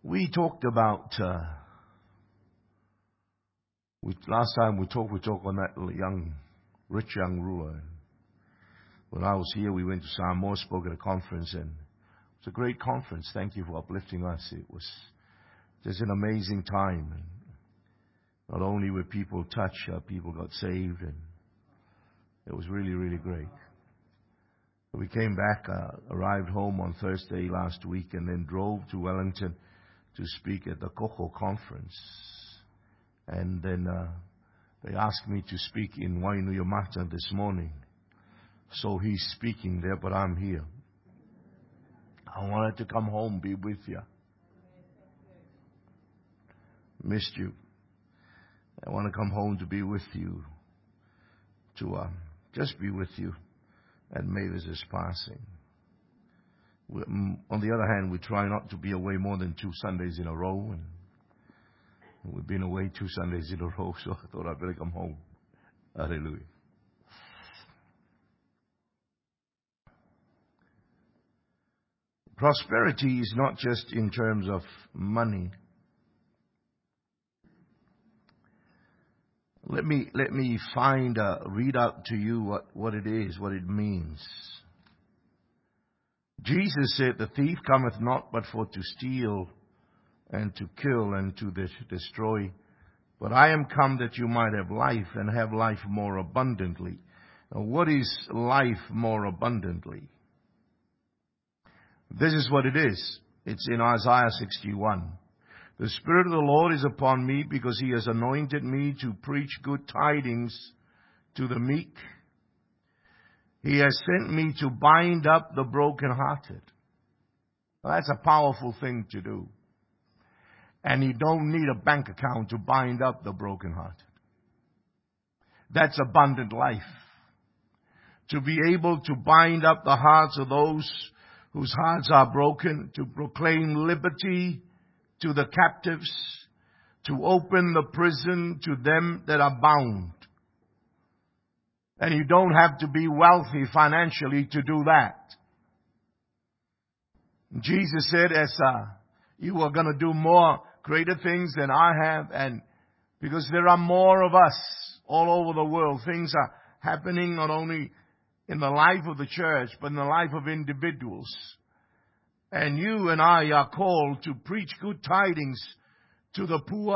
We talked about, last time we talked on that rich young ruler. When I was here, we went to Samoa, spoke at a conference, and it was a great conference. Thank you for uplifting us. It was just an amazing time. And not only were people touched, people got saved, and it was really, really great. We came back, arrived home on Thursday last week, and then drove to Wellington to speak at the Koko conference. And then they asked me to speak in Wainuiomata this morning. So he's speaking there, but I'm here. I wanted to come home, be with you. Missed you. I want to come home to be with you, to just be with you at Mavis' passing. On the other hand, we try not to be away more than 2 Sundays in a row. And we've been away 2 Sundays in a row, so I thought I'd better come home. Hallelujah. Prosperity is not just in terms of money. Let me read out to you what it is, what it means. Jesus said, "The thief cometh not but for to steal and to kill and to destroy. But I am come that you might have life and have life more abundantly." Now, what is life more abundantly? This is what it is. It's in Isaiah 61. "The Spirit of the Lord is upon me, because He has anointed me to preach good tidings to the meek. He has sent me to bind up the brokenhearted." Well, that's a powerful thing to do. And you don't need a bank account to bind up the brokenhearted. That's abundant life. To be able to bind up the hearts of those whose hearts are broken, to proclaim liberty to the captives, to open the prison to them that are bound. And you don't have to be wealthy financially to do that. Jesus said, you are going to do more greater things than I have, and because there are more of us all over the world, things are happening not only in the life of the church, but in the life of individuals. And you and I are called to preach good tidings to the poor.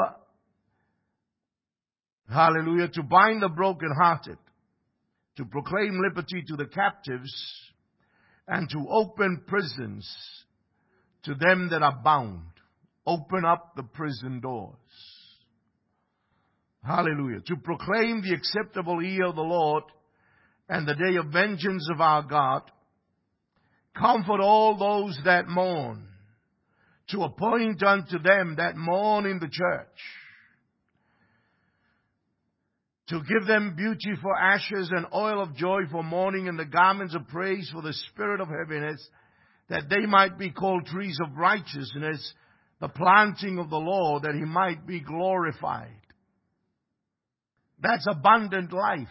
Hallelujah. To bind the brokenhearted, to proclaim liberty to the captives, and to open prisons to them that are bound. Open up the prison doors. Hallelujah. To proclaim the acceptable year of the Lord and the day of vengeance of our God. Comfort all those that mourn. To appoint unto them that mourn in the church. To give them beauty for ashes and oil of joy for mourning, and the garments of praise for the spirit of heaviness, that they might be called trees of righteousness, the planting of the Lord, that He might be glorified. That's abundant life.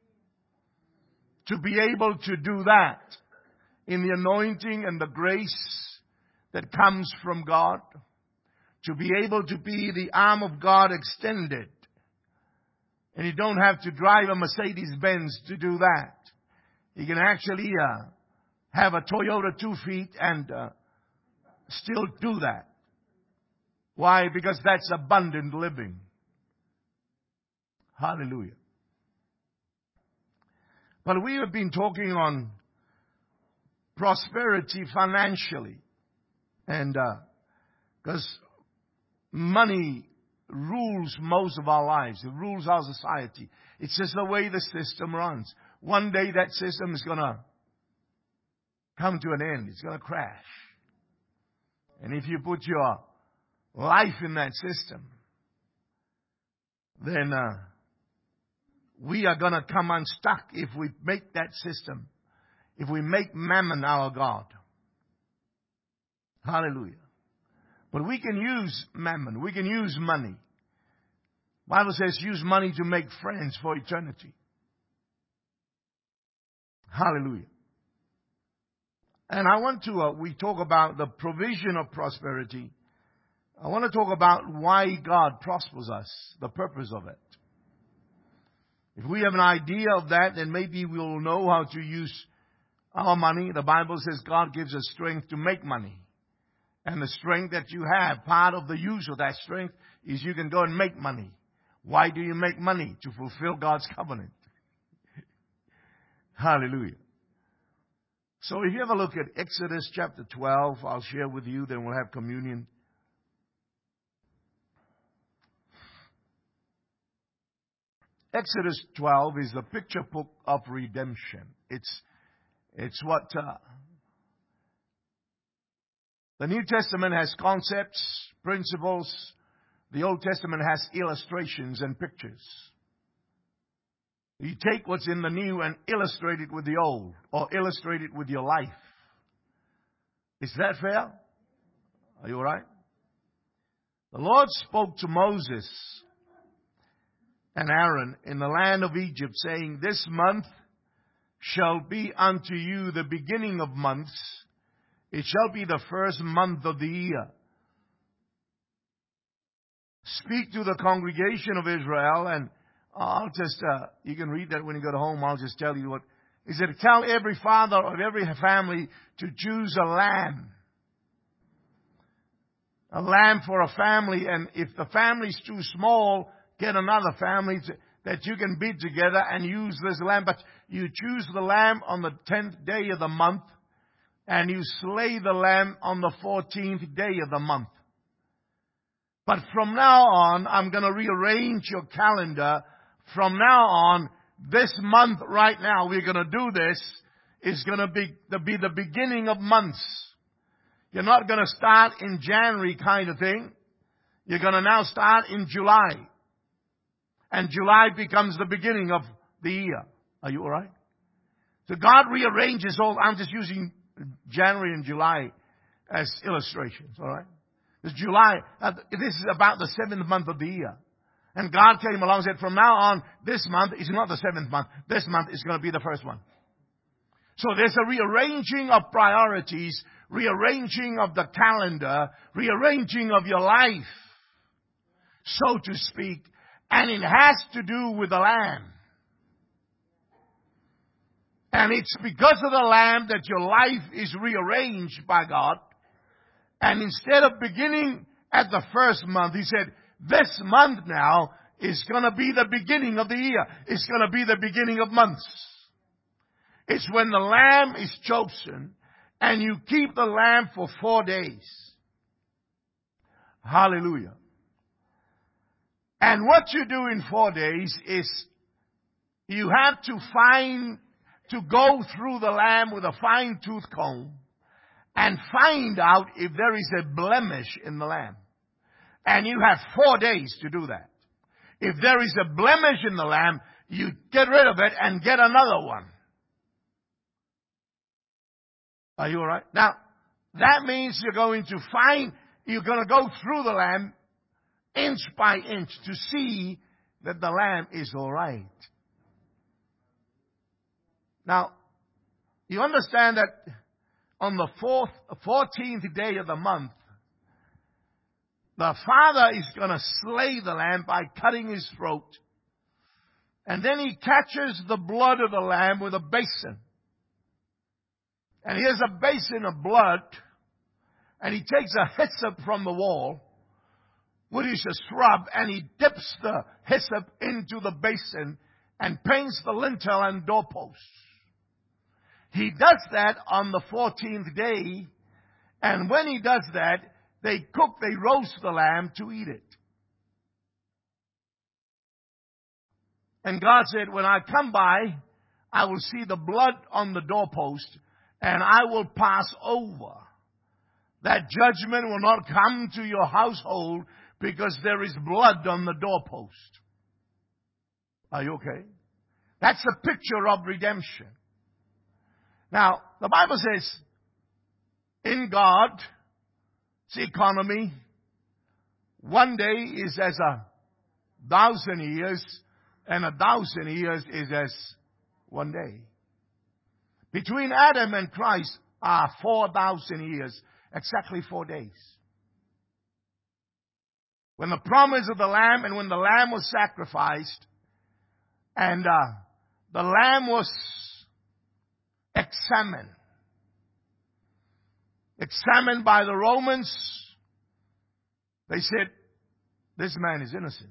To be able to do that in the anointing and the grace that comes from God. To be able to be the arm of God extended. And you don't have to drive a Mercedes-Benz to do that. You can actually have a Toyota 2 feet and still do that. Why? Because that's abundant living. Hallelujah. But we have been talking on prosperity financially. And because money rules most of our lives. It rules our society. It's just the way the system runs. One day that system is going to come to an end. It's going to crash. And if you put your life in that system, then we are going to come unstuck if we make that system, if we make mammon our God. Hallelujah. But we can use mammon. We can use money. The Bible says use money to make friends for eternity. Hallelujah. And I want to, we talk about the provision of prosperity. I want to talk about why God prospers us, the purpose of it. If we have an idea of that, then maybe we'll know how to use our money. The Bible says God gives us strength to make money. And the strength that you have, part of the use of that strength is you can go and make money. Why do you make money? To fulfill God's covenant. Hallelujah. So if you have a look at Exodus chapter 12, I'll share with you, then we'll have communion. Exodus 12 is the picture book of redemption. It's what the New Testament has concepts, principles. The Old Testament has illustrations and pictures. You take what's in the new and illustrate it with the old, or illustrate it with your life. Is that fair? Are you all right? The Lord spoke to Moses and Aaron in the land of Egypt, saying, "This month shall be unto you the beginning of months. It shall be the first month of the year. Speak to the congregation of Israel," and I'll just, you can read that when you go to home. I'll just tell you what. He said, "Tell every father of every family to choose a lamb. A lamb for a family. And if the family's too small, get another family that you can bid together and use this lamb. But you choose the lamb on the 10th day of the month, and you slay the lamb on the 14th day of the month. But from now on, I'm going to rearrange your calendar. From now on, this month right now, we're going to do this, is going to be the beginning of months. You're not going to start in January kind of thing. You're going to now start in July. And July becomes the beginning of the year. Are you all right? So God rearranges all. I'm just using January and July as illustrations. All right? Because July, this is about the 7th month of the year. And God came along and said, from now on, this month is not the 7th month. This month is going to be the first one. So there's a rearranging of priorities, rearranging of the calendar, rearranging of your life, so to speak. And it has to do with the Lamb. And it's because of the Lamb that your life is rearranged by God. And instead of beginning at the first month, He said, this month now is going to be the beginning of the year. It's going to be the beginning of months. It's when the lamb is chosen and you keep the lamb for 4 days. Hallelujah. And what you do in 4 days is you have to go through the lamb with a fine-tooth comb and find out if there is a blemish in the lamb. And you have 4 days to do that. If there is a blemish in the lamb, you get rid of it and get another one. Are you all right? Now, that means you're going to go through the lamb inch by inch to see that the lamb is all right. Now, you understand that on the 14th day of the month, the father is going to slay the lamb by cutting his throat. And then he catches the blood of the lamb with a basin. And here's a basin of blood. And he takes a hyssop from the wall, which is a shrub, and he dips the hyssop into the basin and paints the lintel and doorposts. He does that on the 14th day. And when he does that, they roast the lamb to eat it. And God said, when I come by, I will see the blood on the doorpost, and I will pass over. That judgment will not come to your household because there is blood on the doorpost. Are you okay? That's a picture of redemption. Now, the Bible says, in God's economy, 1 day is as 1,000 years, and 1,000 years is as 1 day. Between Adam and Christ are 4,000 years, exactly 4 days. when the promise of the lamb and when the lamb was sacrificed, and the lamb was examined by the Romans, they said, this man is innocent.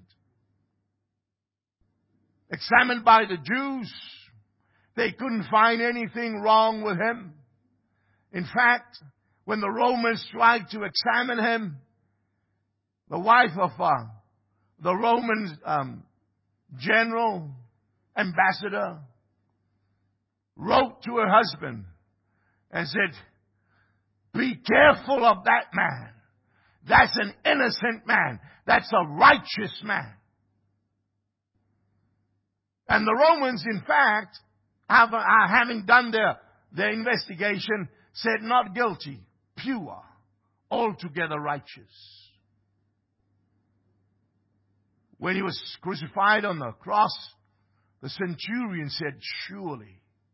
Examined by the Jews, they couldn't find anything wrong with him. In fact, when the Romans tried to examine him, the wife of the Roman general, ambassador, wrote to her husband and said, be careful of that man. That's an innocent man. That's a righteous man. And the Romans, in fact, having done their investigation, said not guilty, pure, altogether righteous. When he was crucified on the cross, the centurion said, surely,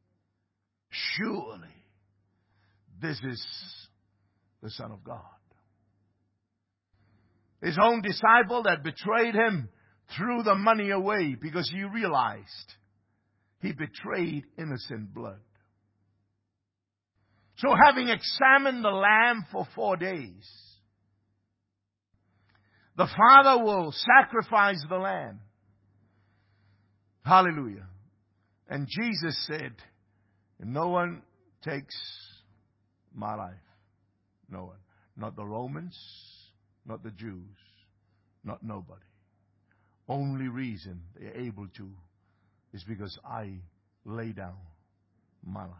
this is the Son of God. His own disciple that betrayed him threw the money away because he realized he betrayed innocent blood. So having examined the lamb for 4 days, the Father will sacrifice the lamb. Hallelujah. And Jesus said, no one takes my life. No one. Not the Romans, not the Jews, not nobody. Only reason they're able to is because I lay down my life.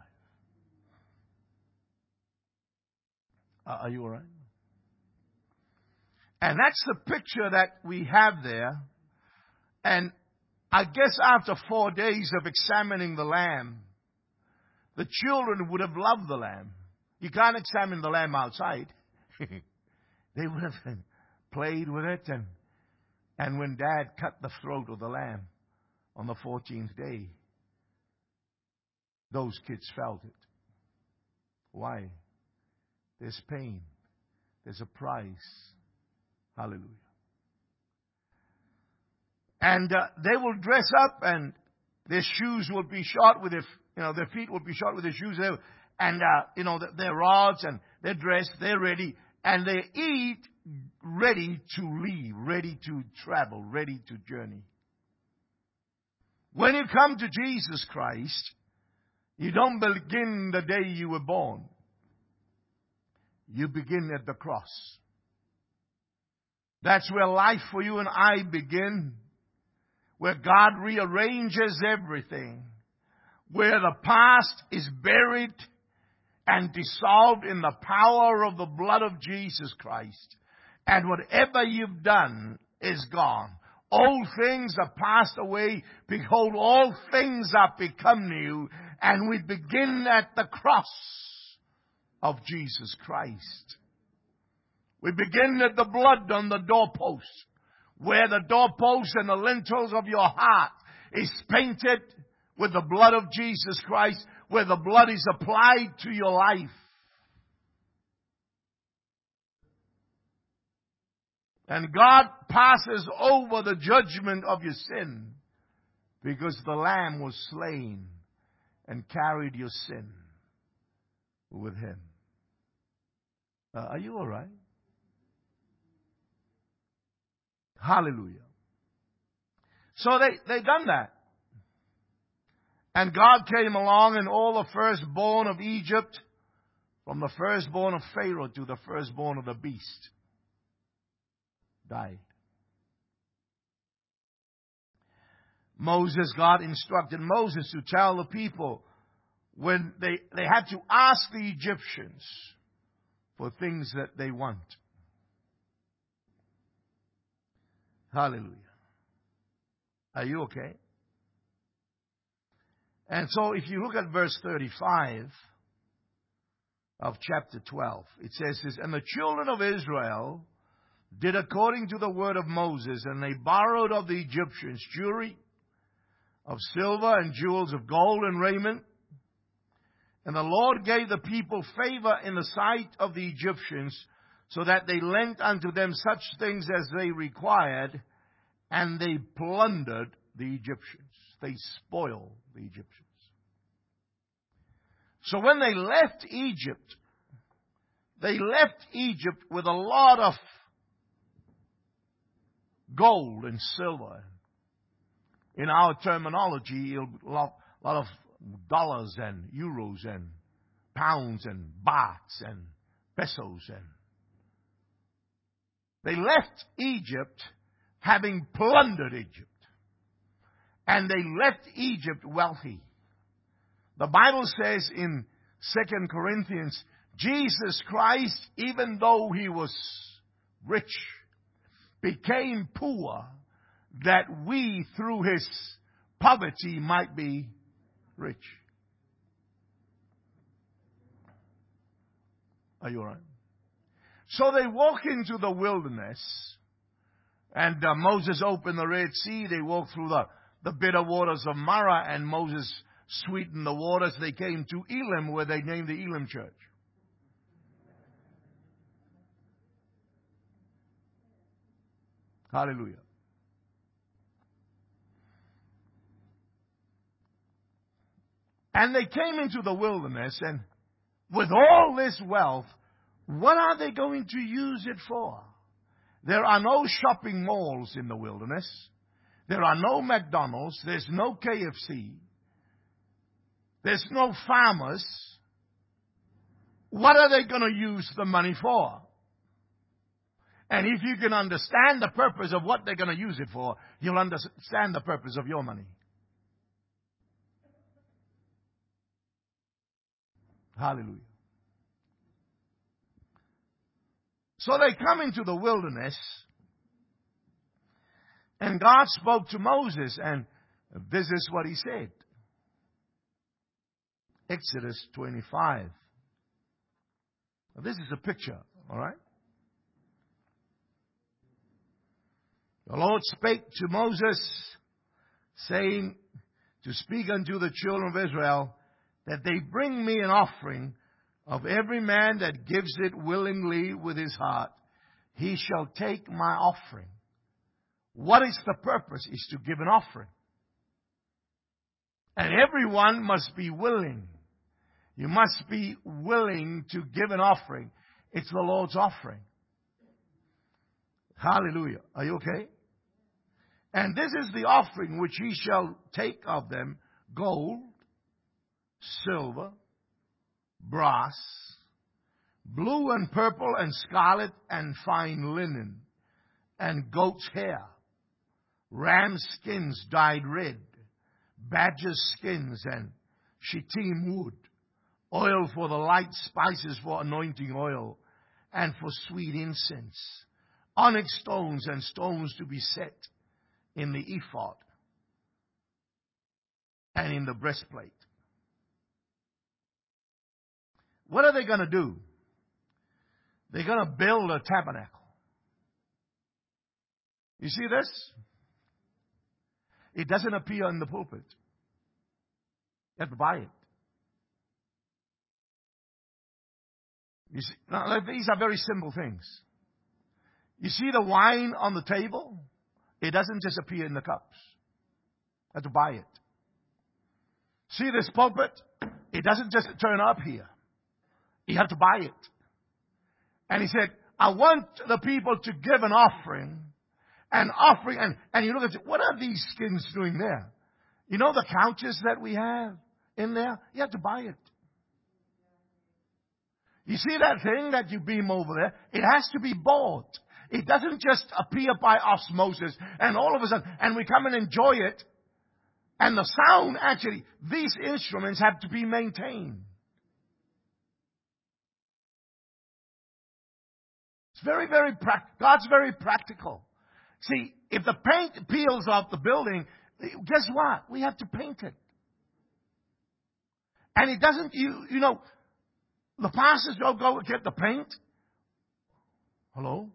Are you all right? And that's the picture that we have there. And I guess after 4 days of examining the lamb, the children would have loved the lamb. You can't examine the lamb outside. They would have played with it. And when Dad cut the throat of the lamb on the 14th day, those kids felt it. Why? There's pain. There's a price. Hallelujah. And they will dress up, and their shoes will be shod with their feet will be shod with their shoes, and their rods, and they're dressed, they're ready, and they eat ready to leave, ready to travel, ready to journey. When you come to Jesus Christ, you don't begin the day you were born. You begin at the cross. That's where life for you and I begin. Where God rearranges everything. Where the past is buried and dissolved in the power of the blood of Jesus Christ. And whatever you've done is gone. Old things are passed away. Behold, all things are become new. And we begin at the cross of Jesus Christ. We begin at the blood on the doorpost, where the doorpost and the lintels of your heart is painted with the blood of Jesus Christ, where the blood is applied to your life. And God passes over the judgment of your sin because the Lamb was slain and carried your sin with Him. Are you all right? Hallelujah. So they done that. And God came along, and all the firstborn of Egypt, from the firstborn of Pharaoh to the firstborn of the beast, died. God instructed Moses to tell the people when they had to ask the Egyptians for things that they want. Hallelujah. Are you okay? And so if you look at verse 35 of chapter 12, it says this, and the children of Israel did according to the word of Moses, and they borrowed of the Egyptians jewelry of silver and jewels of gold and raiment. And the Lord gave the people favor in the sight of the Egyptians, so that they lent unto them such things as they required, and they plundered the Egyptians. They spoiled the Egyptians. So when they left Egypt with a lot of gold and silver. In our terminology, a lot of dollars and euros and pounds and bahts and pesos. And they left Egypt having plundered Egypt. And they left Egypt wealthy. The Bible says in 2 Corinthians, Jesus Christ, even though he was rich, became poor, that we through his poverty might be rich. Are you all right? So they walk into the wilderness, and Moses opened the Red Sea. They walked through the bitter waters of Marah, and Moses sweetened the waters. They came to Elim, where they named the Elim Church. Hallelujah. And they came into the wilderness, and with all this wealth, what are they going to use it for? There are no shopping malls in the wilderness. There are no McDonald's. There's no KFC. There's no farmers. What are they going to use the money for? And if you can understand the purpose of what they're going to use it for, you'll understand the purpose of your money. Hallelujah. So they come into the wilderness, and God spoke to Moses, and this is what he said. Exodus 25. Now, this is a picture, all right? The Lord spake to Moses, saying, to speak unto the children of Israel, that they bring me an offering of every man that gives it willingly with his heart. He shall take my offering. What is the purpose? Is to give an offering. And everyone must be willing. You must be willing to give an offering. It's the Lord's offering. Hallelujah. Are you okay? And this is the offering which he shall take of them: gold, silver, brass, blue and purple and scarlet and fine linen, and goat's hair, ram skins dyed red, badger's skins and shittim wood, oil for the light, spices for anointing oil, and for sweet incense, onyx stones and stones to be set in the ephod and in the breastplate. What are they going to do? They're going to build a tabernacle. You see this? It doesn't appear in the pulpit. You have to buy it. You see, now, these are very simple things. You see the wine on the table? It doesn't just appear in the cups. You have to buy it. See this pulpit? It doesn't just turn up here. You have to buy it. And he said, I want the people to give an offering. And you look at it, what are these skins doing there? You know the couches that we have in there? You have to buy it. You see that thing that you beam over there? It has to be bought. It doesn't just appear by osmosis and all of a sudden, and we come and enjoy it. And the sound, actually, these instruments have to be maintained. It's very, very God's very practical. See, if the paint peels off the building, guess what? We have to paint it. And it doesn't, you know, the pastors don't go get the paint. Hello?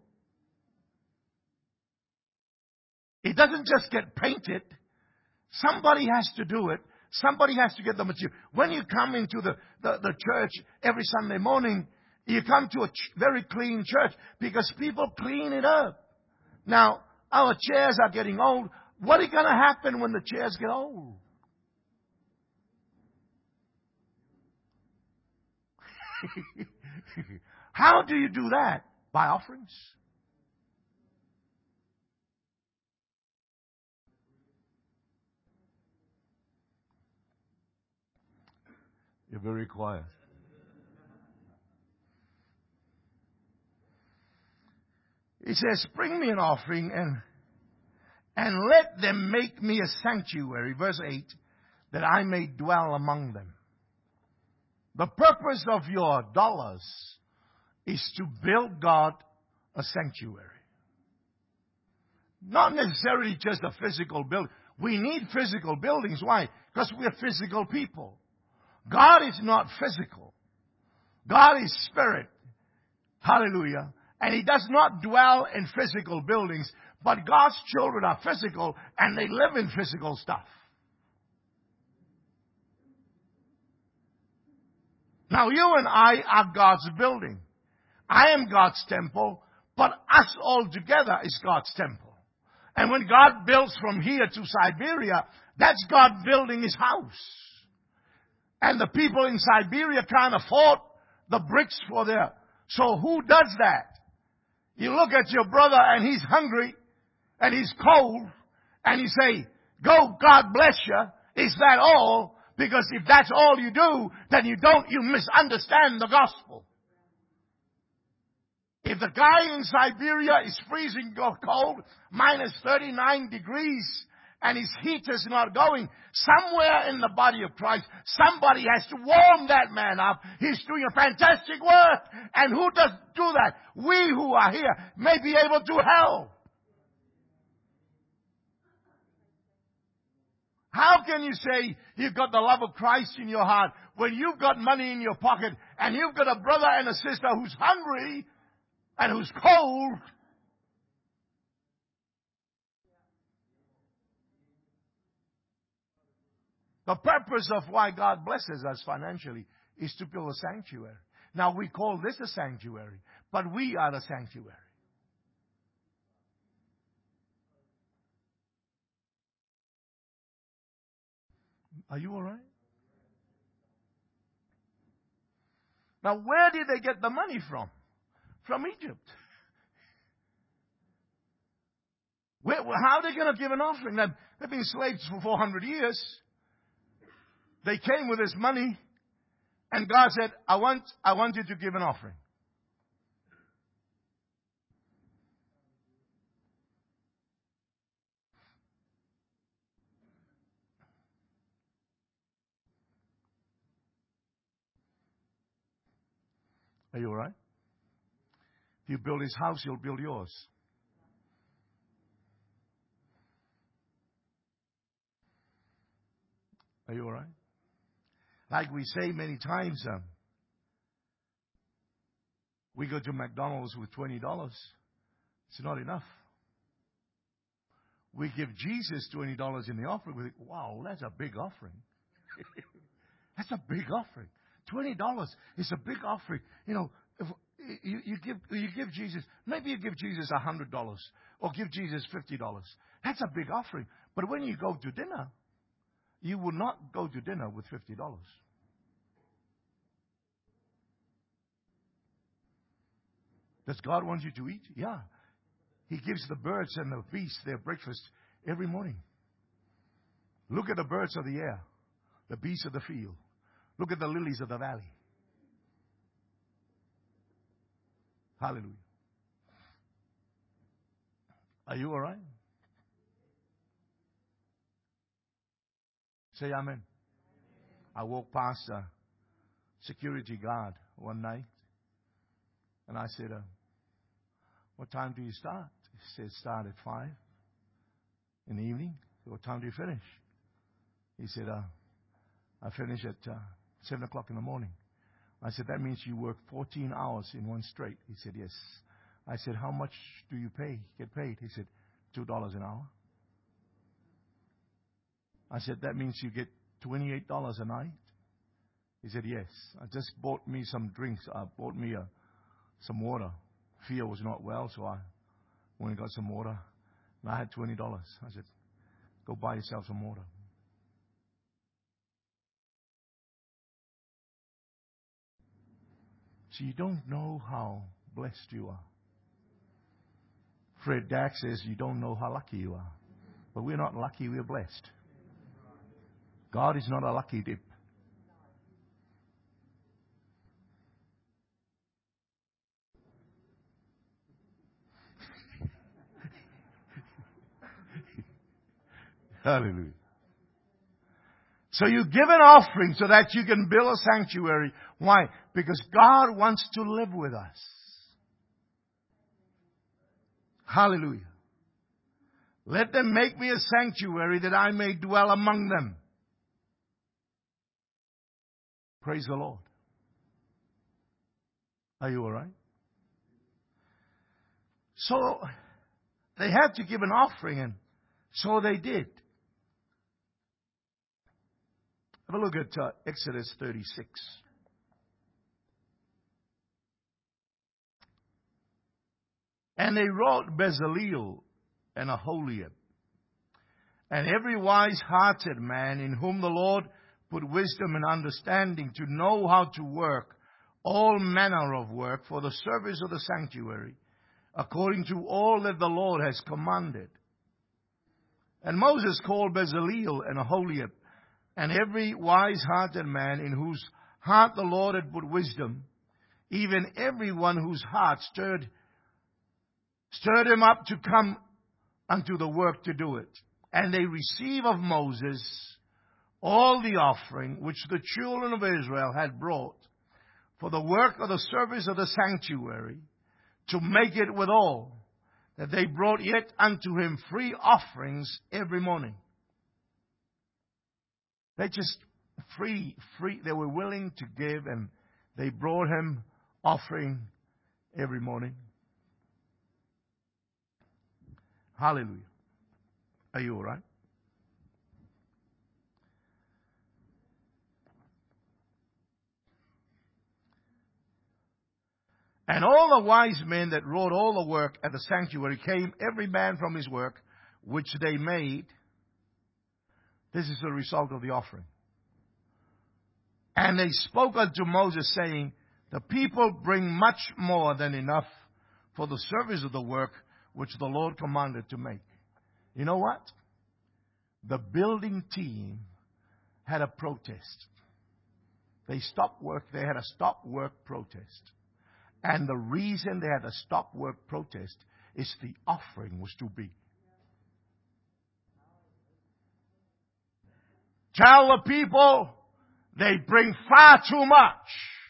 It doesn't just get painted. Somebody has to do it. Somebody has to get the material. When you come into the church every Sunday morning, You come to a very clean church because people clean it up. Now, our chairs are getting old. What is going to happen when the chairs get old? How do you do that? By offerings. You're very quiet. He says, bring me an offering and let them make me a sanctuary, verse 8, that I may dwell among them. The purpose of your dollars is to build God a sanctuary. Not necessarily just a physical building. We need physical buildings. Why? Because we're physical people. God is not physical. God is spirit. Hallelujah. And He does not dwell in physical buildings, but God's children are physical and they live in physical stuff. Now you and I are God's building. I am God's temple, but us all together is God's temple. And when God builds from here to Siberia, that's God building His house. And the people in Siberia can't afford the bricks for their... So who does that? You look at your brother and he's hungry and he's cold and you say, go, God bless you. Is that all? Because if that's all you do, then you misunderstand the gospel. If the guy in Siberia is freezing cold, minus 39 degrees, and his heater's not going, somewhere in the body of Christ, somebody has to warm that man up. He's doing a fantastic work. And who does do that? We who are here may be able to help. How can you say you've got the love of Christ in your heart when you've got money in your pocket and you've got a brother and a sister who's hungry and who's cold? The purpose of why God blesses us financially is to build a sanctuary. Now we call this a sanctuary, but we are the sanctuary. Are you all right? Now where did they get the money from? From Egypt. How are they going to give an offering? They've been slaves for 400 years. They came with this money, and God said, I want you to give an offering. Are you all right? If you build His house, He'll build yours. Are you all right? Like we say many times, we go to McDonald's with $20. It's not enough. We give Jesus $20 in the offering. We think, wow, that's a big offering. That's a big offering. $20 is a big offering. You know, if you give Jesus, maybe you give Jesus $100 or give Jesus $50. That's a big offering. But when you go to dinner, you will not go to dinner with $50. Does God want you to eat? Yeah. He gives the birds and the beasts their breakfast every morning. Look at the birds of the air, the beasts of the field. Look at the lilies of the valley. Hallelujah. Are you all right? Say amen. I walked past a security guard one night, and I said, what time do you start? He said, start at 5 in the evening. What time do you finish? He said, I finish at 7 o'clock in the morning. I said, that means you work 14 hours in one straight. He said, yes. I said, how much do you get paid? He said, $2 an hour. I said, that means you get $28 a night. He said, yes. I just bought me some drinks. I bought me some water. Fia was not well, so I went and got some water. And I had $20. I said, go buy yourself some water. So you don't know how blessed you are. Fred Dax says you don't know how lucky you are. But we're not lucky, we're blessed. God is not a lucky dip. Hallelujah. So you give an offering so that you can build a sanctuary. Why? Because God wants to live with us. Hallelujah. Let them make me a sanctuary that I may dwell among them. Praise the Lord. Are you all right? So they had to give an offering, and so they did. Have a look at Exodus 36. And they wrought Bezaleel and Aholiab, and every wise-hearted man in whom the Lord put wisdom and understanding to know how to work all manner of work for the service of the sanctuary, according to all that the Lord has commanded. And Moses called Bezaleel and Aholiab, and every wise-hearted man in whose heart the Lord had put wisdom, even everyone whose heart stirred him up to come unto the work to do it. And they receive of Moses all the offering which the children of Israel had brought for the work of the service of the sanctuary, to make it withal, that they brought yet unto him free offerings every morning. They just free, they were willing to give, and they brought him offering every morning. Hallelujah. Are you all right? And all the wise men that wrought all the work at the sanctuary came, every man from his work, which they made. This is the result of the offering. And they spoke unto Moses, saying, the people bring much more than enough for the service of the work which the Lord commanded to make. You know what? The building team had a protest. They stopped work. They had a stop work protest. And the reason they had a stop work protest is the offering was too big. Tell the people they bring far too much.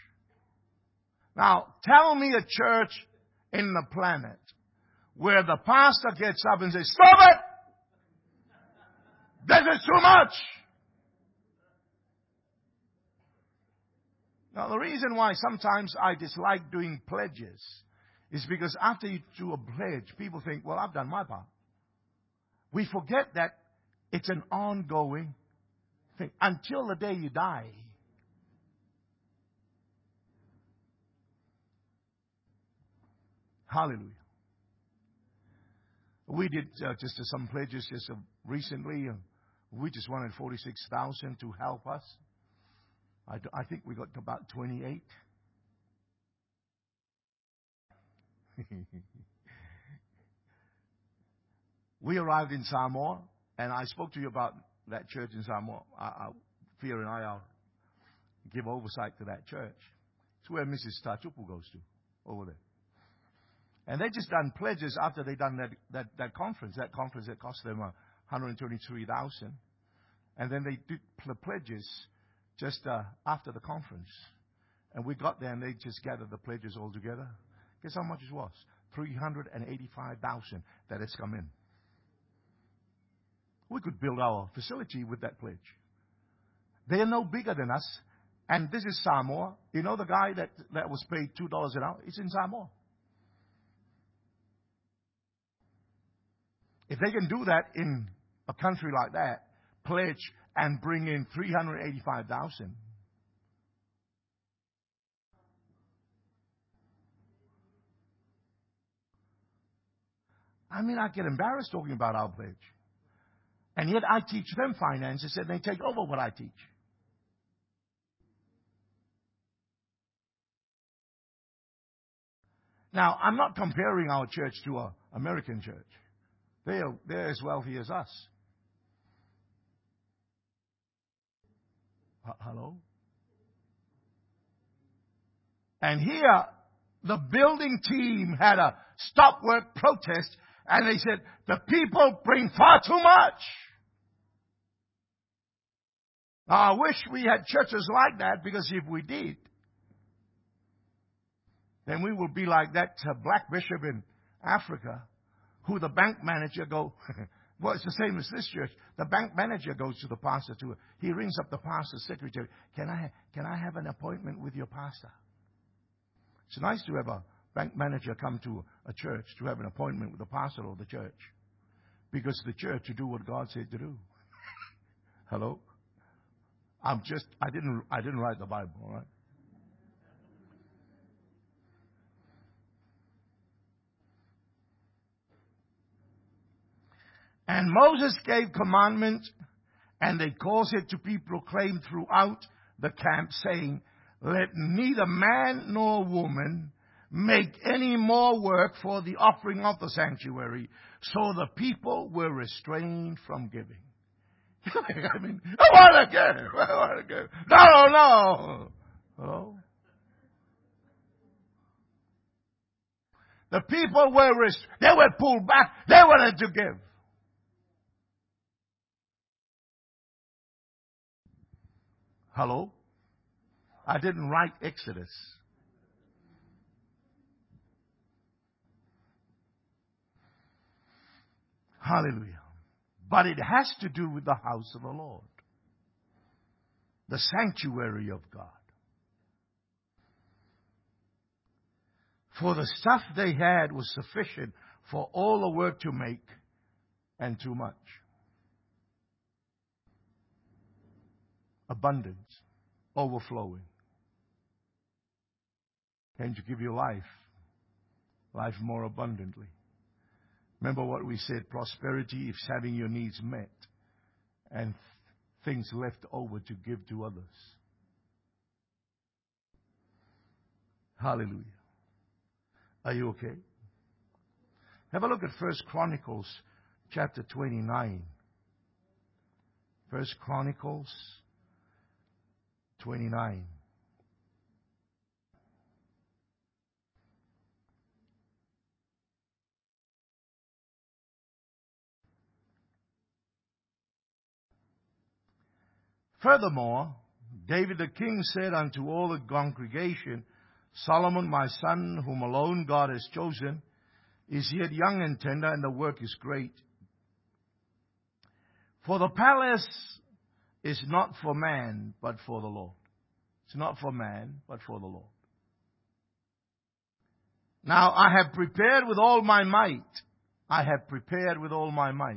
Now, tell me a church in the planet where the pastor gets up and says, stop it! This is too much! Now, the reason why sometimes I dislike doing pledges is because after you do a pledge, people think, well, I've done my part. We forget that it's an ongoing thing until the day you die. Hallelujah. We did just some pledges just recently. We just wanted 46,000 to help us. I think we got about 28. We arrived in Samoa, and I spoke to you about that church in Samoa. Fia and I give oversight to that church. It's where Mrs. Tachupu goes to, over there. And they just done pledges after they done that conference. That conference that cost them 123,000. And then they did pledges just after the conference. And we got there and they just gathered the pledges all together. Guess how much it was? 385,000 that has come in. We could build our facility with that pledge. They are no bigger than us. And this is Samoa. You know the guy that was paid $2 an hour? It's in Samoa. If they can do that in a country like that, pledge and bring in 385,000. I mean, I get embarrassed talking about our pledge. And yet I teach them finances and they take over what I teach. Now, I'm not comparing our church to an American church. They're as wealthy as us. Hello? And here, the building team had a stop work protest, and they said, the people bring far too much. Now, I wish we had churches like that, because if we did, then we would be like that black bishop in Africa, who the bank manager well, it's the same as this church. The bank manager goes to the pastor he rings up the pastor's secretary. Can I have an appointment with your pastor? It's nice to have a bank manager come to a church to have an appointment with the pastor of the church. Because the church to do what God said to do. Hello? I didn't write the Bible, all right? And Moses gave commandment, and they caused it to be proclaimed throughout the camp, saying, let neither man nor woman make any more work for the offering of the sanctuary. So the people were restrained from giving. I mean, I want to give. No. Hello? The people they were pulled back. They wanted to give. Hello? I didn't write Exodus. Hallelujah. But it has to do with the house of the Lord. The sanctuary of God. For the stuff they had was sufficient for all the work to make, and too much. Abundance. Overflowing. Can you give your life more abundantly? Remember what we said, prosperity is having your needs met and things left over to give to others. Hallelujah. Are you okay? Have a look at 1 Chronicles chapter 29. 1 Chronicles 29. Furthermore, David the king said unto all the congregation, Solomon my son, whom alone God has chosen, is yet young and tender, and the work is great. For the palace is not for man, but for the Lord. It's not for man, but for the Lord. Now I have prepared with all my might. I have prepared with all my might.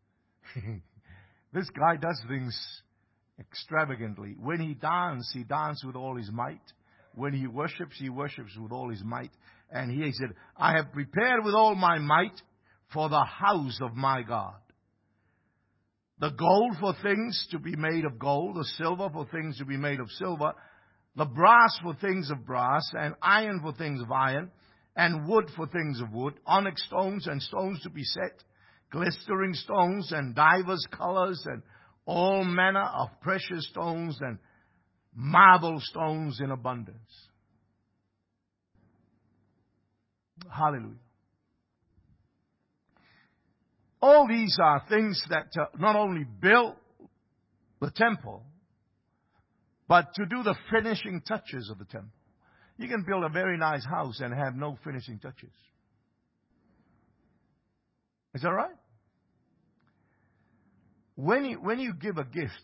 This guy does things extravagantly. When he dances with all his might. When he worships with all his might. And he said, I have prepared with all my might for the house of my God. The gold for things to be made of gold, the silver for things to be made of silver, the brass for things of brass, and iron for things of iron, and wood for things of wood, onyx stones and stones to be set, glistering stones and divers colors, and all manner of precious stones and marble stones in abundance. Hallelujah. All these are things that not only build the temple, but to do the finishing touches of the temple. You can build a very nice house and have no finishing touches. Is that right? When you give a gift,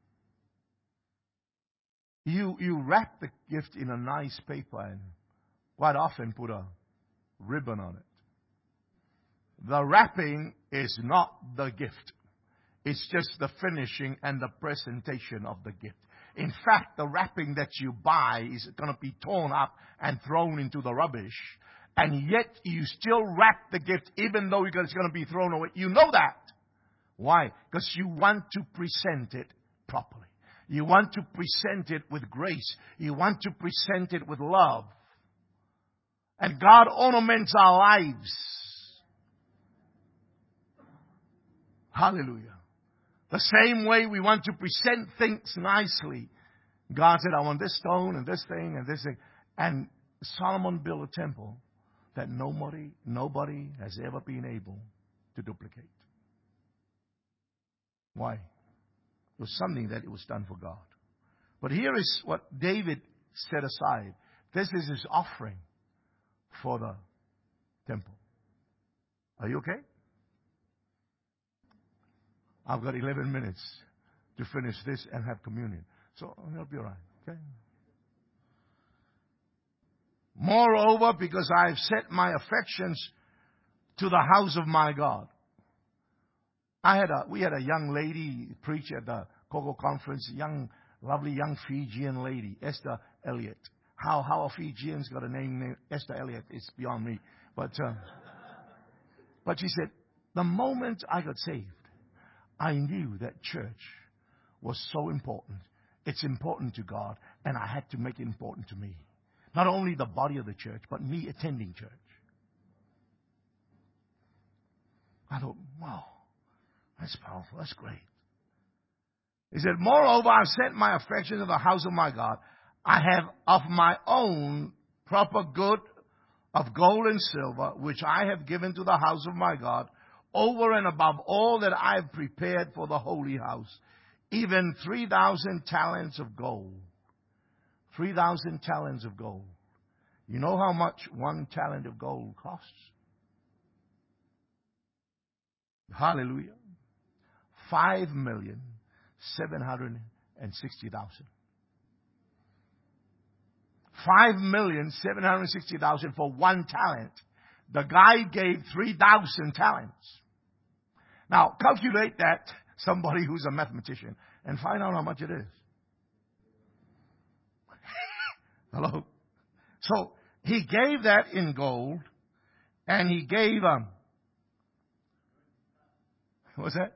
you wrap the gift in a nice paper and quite often put a ribbon on it. The wrapping is not the gift. It's just the finishing and the presentation of the gift. In fact, the wrapping that you buy is going to be torn up and thrown into the rubbish. And yet you still wrap the gift even though it's going to be thrown away. You know that. Why? Because you want to present it properly. You want to present it with grace. You want to present it with love. And God ornaments our lives. Hallelujah. The same way we want to present things nicely. God said, I want this stone and this thing and this thing. And Solomon built a temple that nobody has ever been able to duplicate. Why? It was something that it was done for God. But here is what David set aside. This is his offering for the temple. Are you okay? I've got 11 minutes to finish this and have communion. So I'll be all right. Okay? Moreover, because I have set my affections to the house of my God. We had a young lady preach at the Coco conference, lovely young Fijian lady, Esther Elliott. How a Fijian's got a name named Esther Elliott, it's beyond me. But she said, the moment I got saved, I knew that church was so important. It's important to God, and I had to make it important to me. Not only the body of the church, but me attending church. I thought, wow, that's powerful. That's great. He said, moreover, I've set my affection to the house of my God. I have of my own proper good of gold and silver, which I have given to the house of my God, over and above all that I have prepared for the holy house, even 3,000 talents of gold. 3,000 talents of gold. You know how much 1 talent of gold costs? Hallelujah. 5,760,000. 5,760,000 for 1 talent. The guy gave 3,000 talents. Now, calculate that, somebody who's a mathematician, and find out how much it is. Hello? So, he gave that in gold, and he gave, what's that?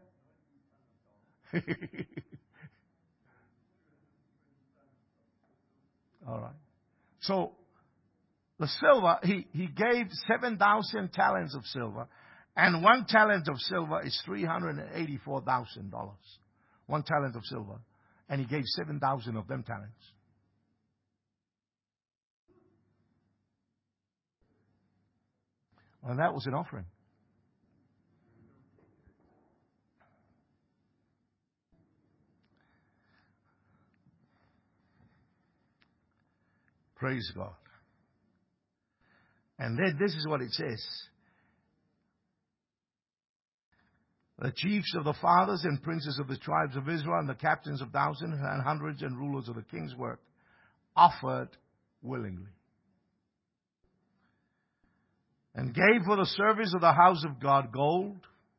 All right. So, the silver, he gave 7,000 talents of silver, and 1 talent of silver is $384,000. 1 talent of silver. And he gave 7,000 of them talents. And that was an offering. Praise God. And then this is what it says. The chiefs of the fathers and princes of the tribes of Israel and the captains of thousands and hundreds and rulers of the king's work offered willingly. And gave for the service of the house of God gold.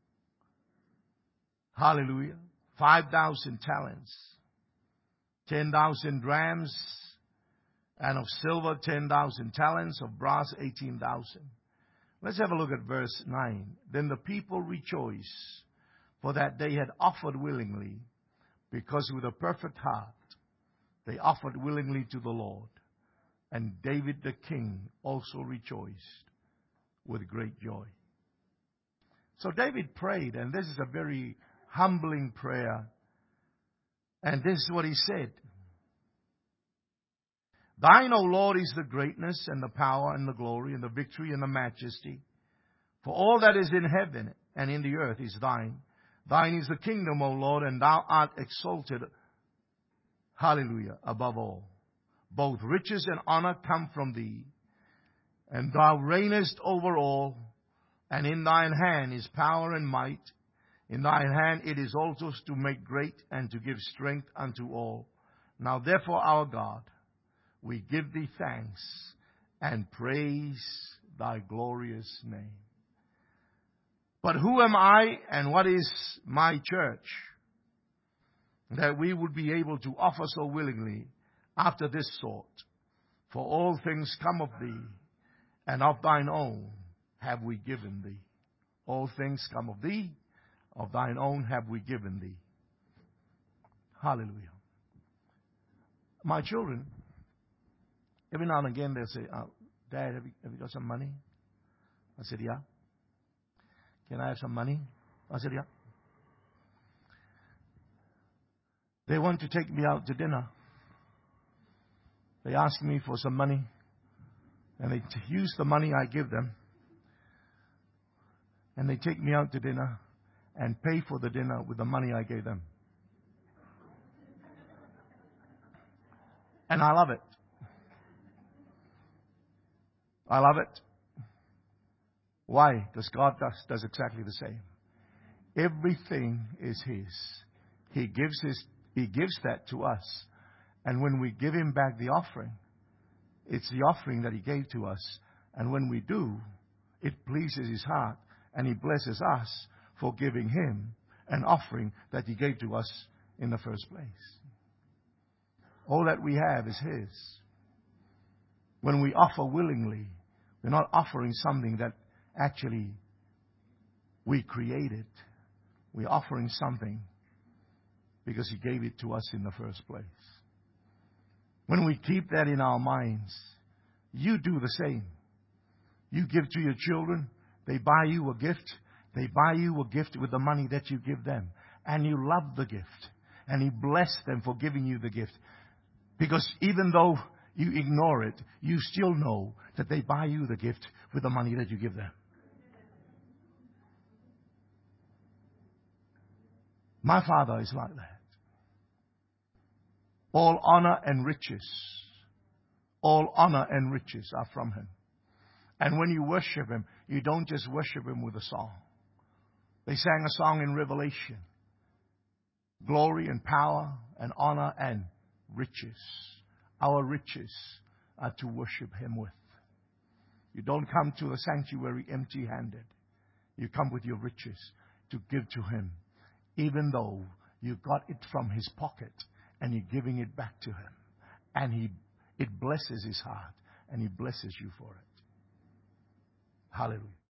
Hallelujah. 5,000 talents. 10,000 drams. And of silver 10,000 talents. Of brass 18,000. Let's have a look at verse 9. Then the people rejoiced, for that they had offered willingly, because with a perfect heart they offered willingly to the Lord. And David the king also rejoiced with great joy. So David prayed, and this is a very humbling prayer. And this is what he said. Thine, O Lord, is the greatness and the power and the glory and the victory and the majesty. For all that is in heaven and in the earth is thine. Thine is the kingdom, O Lord, and thou art exalted, hallelujah, above all. Both riches and honor come from thee, and thou reignest over all, and in thine hand is power and might. In thine hand it is also to make great and to give strength unto all. Now therefore, our God, we give thee thanks and praise thy glorious name. But who am I and what is my church, that we would be able to offer so willingly after this sort? For all things come of thee, and of thine own have we given thee. All things come of thee, of thine own have we given thee. Hallelujah. My children, every now and again they'll say, Dad, have you got some money? I said, yeah. Can I have some money? I said, yeah. They want to take me out to dinner. They ask me for some money, and they use the money I give them, and they take me out to dinner and pay for the dinner with the money I gave them. And I love it. I love it. Why? Because God does exactly the same. Everything is His. He gives that to us. And when we give Him back the offering, it's the offering that He gave to us. And when we do, it pleases His heart. And He blesses us for giving Him an offering that He gave to us in the first place. All that we have is His. When we offer willingly, we're not offering something that actually we created. We're offering something because He gave it to us in the first place. When we keep that in our minds, you do the same. You give to your children, they buy you a gift. They buy you a gift with the money that you give them. And you love the gift. And He blessed them for giving you the gift. Because even though you ignore it, you still know that they buy you the gift with the money that you give them. My Father is like that. All honor and riches are from Him. And when you worship Him, you don't just worship Him with a song. They sang a song in Revelation. Glory and power and honor and riches. Our riches are to worship Him with. You don't come to the sanctuary empty-handed. You come with your riches to give to Him, even though you got it from His pocket and you're giving it back to Him. And it blesses His heart and He blesses you for it. Hallelujah.